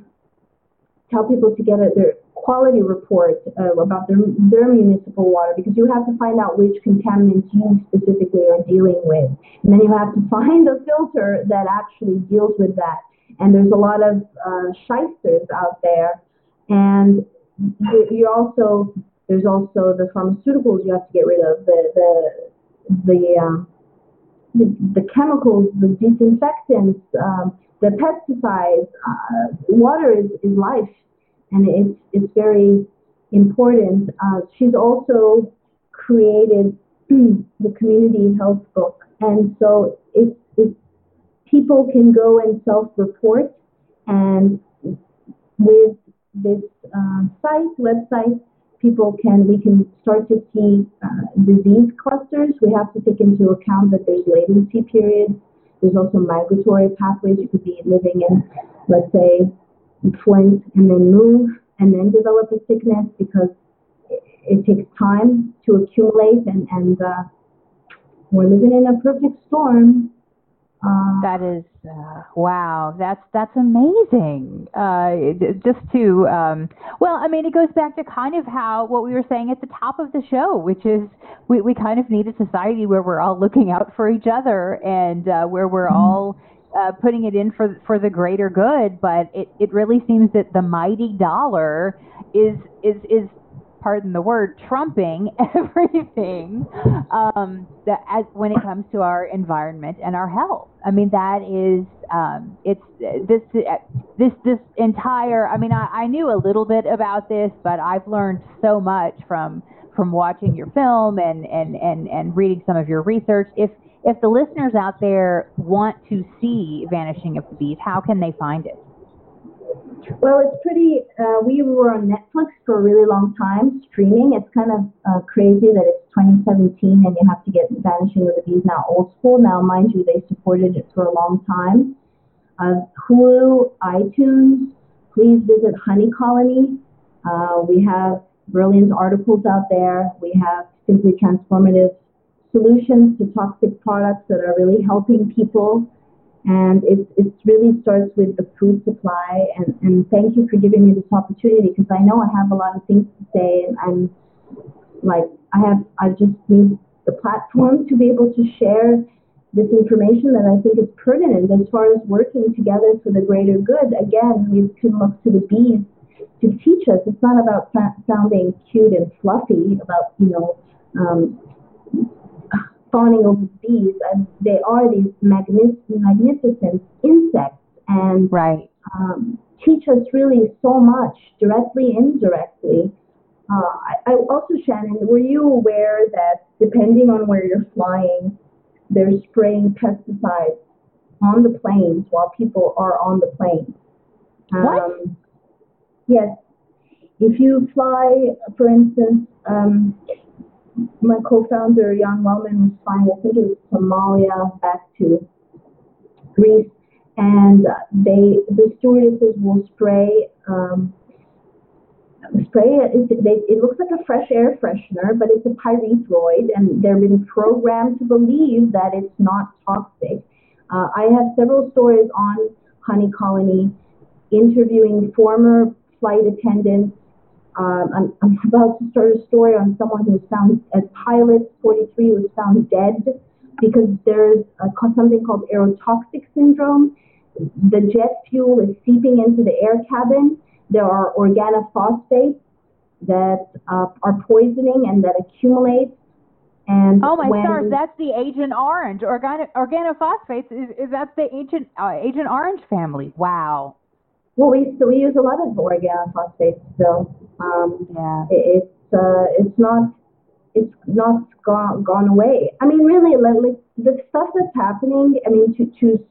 tell people to get a, their quality report uh, about their their municipal water, because you have to find out which contaminants you specifically are dealing with, and then you have to find a filter that actually deals with that. And there's a lot of uh, shysters out there, and you also there's also the pharmaceuticals you have to get rid of, the the the, uh, the the chemicals, the disinfectants, um, the pesticides. Uh, water is, is life, and it's it's very important. Uh, she's also created the community health book, and so it's it's people can go and self-report, and with this uh, site website, people can, we can start to see uh, disease clusters. We have to take into account that there's latency periods. There's also migratory pathways. You could be living in, let's say, Flint, and then move, and then develop a sickness, because it, it takes time to accumulate, and, and uh, we're living in a perfect storm. Uh, that is, uh, wow, that's, that's amazing. Uh, just to, um, well, I mean, it goes back to kind of how, what we were saying at the top of the show, which is we, we kind of need a society where we're all looking out for each other, and uh, where we're all uh, putting it in for, for the greater good. But it, it really seems that the mighty dollar is, is, is, pardon the word, trumping everything um, that as when it comes to our environment and our health. I mean, that is um, it's this this this entire. I mean, I, I knew a little bit about this, but I've learned so much from from watching your film and and and and reading some of your research. If if the listeners out there want to see Vanishing of the Bees, how can they find it? Well, it's pretty, uh, we were on Netflix for a really long time, streaming. It's kind of uh, crazy that it's twenty seventeen and you have to get Vanishing of the Bees now old school. Now, mind you, they supported it for a long time. Uh, Hulu, iTunes, please visit Honey Colony. Uh, we have brilliant articles out there. We have simply transformative solutions to toxic products that are really helping people. And it, it really starts with the food supply. And, and thank you for giving me this opportunity, because I know I have a lot of things to say, and I'm like, I have, I just need the platform to be able to share this information that I think is pertinent as far as working together for the greater good. Again, we can look to the bees to teach us. It's not about sounding cute and fluffy about, you know, um, fawning over bees, and they are these magnific- magnificent insects, and right. um, teach us really so much, directly and indirectly. Uh, I, I also, Shannon, were you aware that depending on where you're flying, they're spraying pesticides on the planes while people are on the plane? Um, what? Yes. If you fly, for instance, um, my co-founder, Jan Wellman, was flying, I think it was Somalia back to Greece, and uh, they, the stewardesses will spray, um, spray it, it, they, it looks like a fresh air freshener, but it's a pyrethroid, and they've been programmed to believe that it's not toxic. Uh, I have several stories on Honey Colony, interviewing former flight attendants. Um, I'm, I'm about to start a story on someone who was found as pilot forty-three was found dead because there's a, something called aerotoxic syndrome. The jet fuel is seeping into the air cabin. There are organophosphates that uh, are poisoning and that accumulate. And oh my when, stars, that's the Agent Orange. Organo, organophosphates is, is that's the Agent uh, Agent Orange family. Wow. Well, we so we use a lot of organophosphates still. Um, yeah. It, it's uh, it's not it's not gone gone away. I mean, really, like the stuff that's happening. I mean, to to.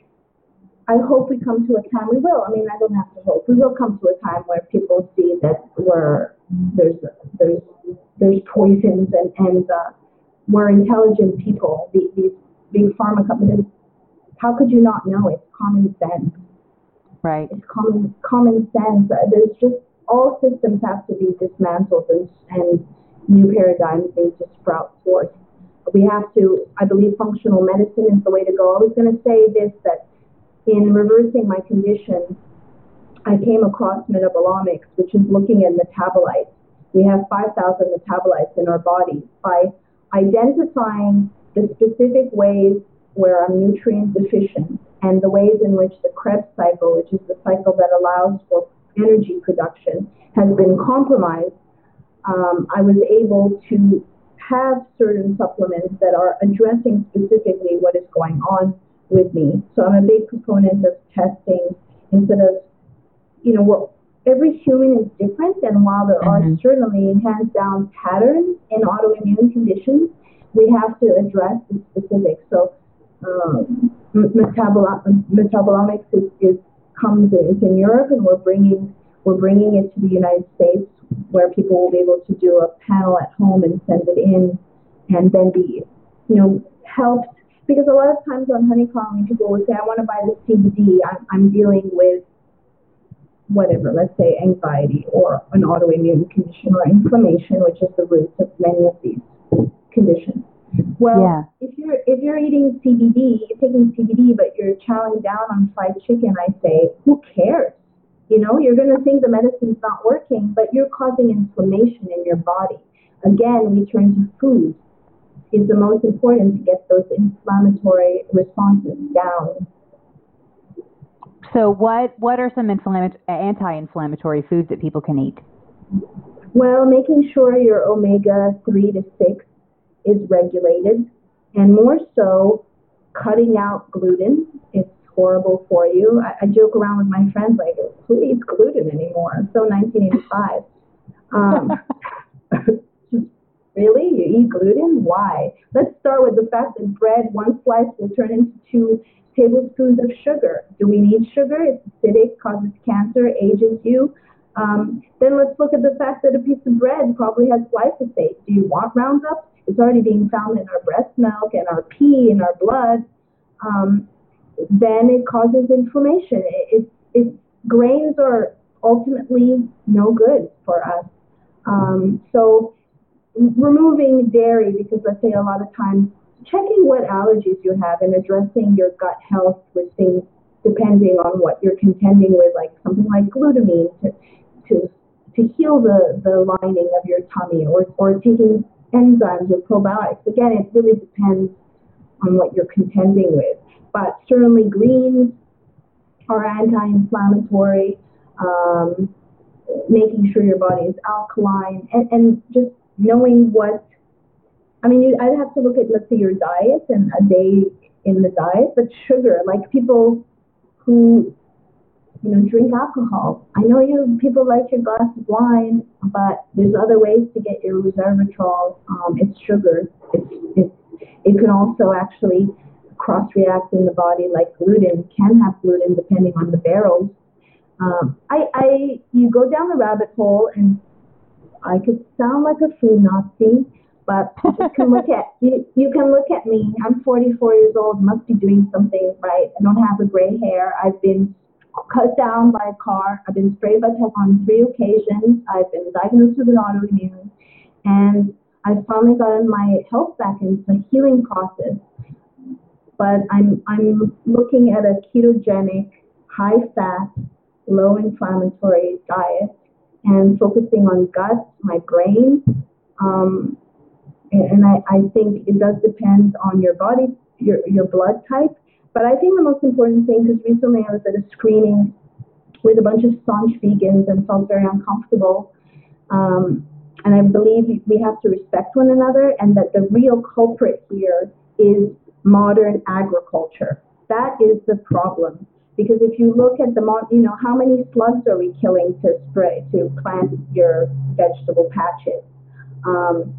I hope we come to a time. We will. I mean, I don't have to hope. We will come to a time where people see that we're there's there's there's poisons and and uh, we're intelligent people. These, these big pharma companies. How could you not know? It's common sense. Right. It's common common sense. There's just all systems have to be dismantled and, and new paradigms need to sprout forth. We have to. I believe functional medicine is the way to go. I was going to say this that. In reversing my condition, I came across metabolomics, which is looking at metabolites. We have five thousand metabolites in our bodies. By identifying the specific ways where I'm nutrient deficient and the ways in which the Krebs cycle, which is the cycle that allows for energy production, has been compromised, um, I was able to have certain supplements that are addressing specifically what is going on with me. So I'm a big proponent of testing instead of, you know, we're, every human is different, and while there mm-hmm. are certainly hands down patterns in autoimmune conditions, we have to address the specifics. So um, metabolo- metabolomics is, is comes it's in Europe, and we're bringing we're bringing it to the United States, where people will be able to do a panel at home and send it in, and then be, you know, helped. Because a lot of times on Honey Colony, people will say, I want to buy this C B D. I'm, I'm dealing with whatever, let's say anxiety or an autoimmune condition or inflammation, which is the root of many of these conditions. Well, yeah. if you're if you're eating C B D, you're taking C B D, but you're chowing down on fried chicken, I say, who cares? You know, you're going to think the medicine's not working, but you're causing inflammation in your body. Again, we turn to food. Is the most important to get those inflammatory responses down. So what, what are some inflammatory, anti-inflammatory foods that people can eat? Well, making sure your omega three to six is regulated, and more so cutting out gluten. It's horrible for you. I, I joke around with my friends like, who eats gluten anymore? So nineteen eighty-five. Um, Really? You eat gluten? Why? Let's start with the fact that bread, one slice will turn into two tablespoons of sugar. Do we need sugar? It's acidic, causes cancer, ages you. Um, then let's look at the fact that a piece of bread probably has glyphosate. Do you want Roundup? It's already being found in our breast milk and our pee and our blood. Um, then it causes inflammation. It, it, it, grains are ultimately no good for us. Um, so removing dairy, because let's say a lot of times checking what allergies you have and addressing your gut health with things depending on what you're contending with, like something like glutamine to to, to heal the, the lining of your tummy, or, or taking enzymes or probiotics. Again, it really depends on what you're contending with. But certainly greens are anti-inflammatory, um, making sure your body is alkaline, and, and just knowing what, I mean, you, I'd have to look at, let's say, your diet and a day in the diet, but sugar, like people who, you know, drink alcohol. I know you people like your glass of wine, but there's other ways to get your resveratrol. Um, it's sugar. It's, it's, it can also actually cross-react in the body, like gluten can have gluten depending on the barrels. Um, I, I, you go down the rabbit hole, and I could sound like a food Nazi, but you can look at you. You can look at me. I'm forty-four years old. Must be doing something right. I don't have a gray hair. I've been cut down by a car. I've been sprayed by pest on three occasions. I've been diagnosed with an autoimmune, and I've finally gotten my health back, and it's a healing process. But I'm I'm looking at a ketogenic, high fat, low inflammatory diet and focusing on gut, my brain. Um, and and I, I think it does depend on your body, your, your blood type. But I think the most important thing, because recently I was at a screening with a bunch of staunch vegans and felt very uncomfortable. Um, and I believe we have to respect one another, and that the real culprit here is modern agriculture. That is the problem. Because if you look at the, you know, how many slugs are we killing to spray, to plant your vegetable patches? Um,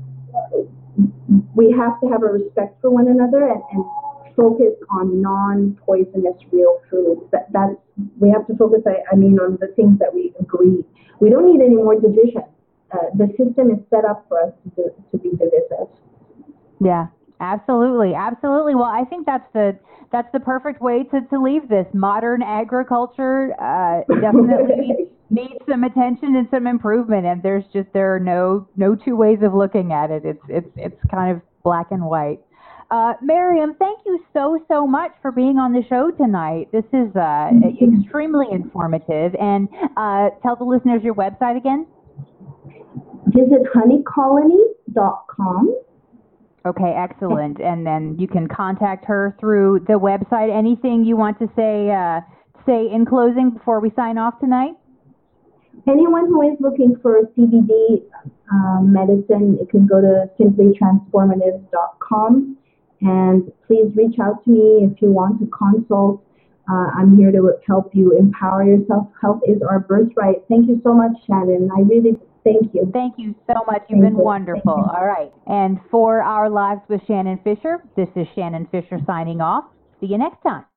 we have to have a respect for one another, and, and focus on non-poisonous real foods. That, that's, we have to focus, I, I mean, on the things that we agree. We don't need any more division. Uh, the system is set up for us to, to be divisive. Yeah, absolutely, absolutely. Well, I think that's the that's the perfect way to, to leave this. Modern agriculture uh, definitely needs some attention and some improvement, and there's just there are no no two ways of looking at it. It's it's it's kind of black and white. Uh, Miriam, thank you so so much for being on the show tonight. This is uh, extremely informative. And uh, tell the listeners your website again. Visit honey colony dot com. Okay, excellent. And then you can contact her through the website. Anything you want to say uh, say in closing before we sign off tonight? Anyone who is looking for C B D um, medicine, it can go to simply transformative dot com. And please reach out to me if you want to consult. Uh, I'm here to help you empower yourself. Health is our birthright. Thank you so much, Shannon. I really thank you. Thank you so much. You've Thank been you. wonderful. All right. And for our Lives with Shannon Fisher, this is Shannon Fisher signing off. See you next time.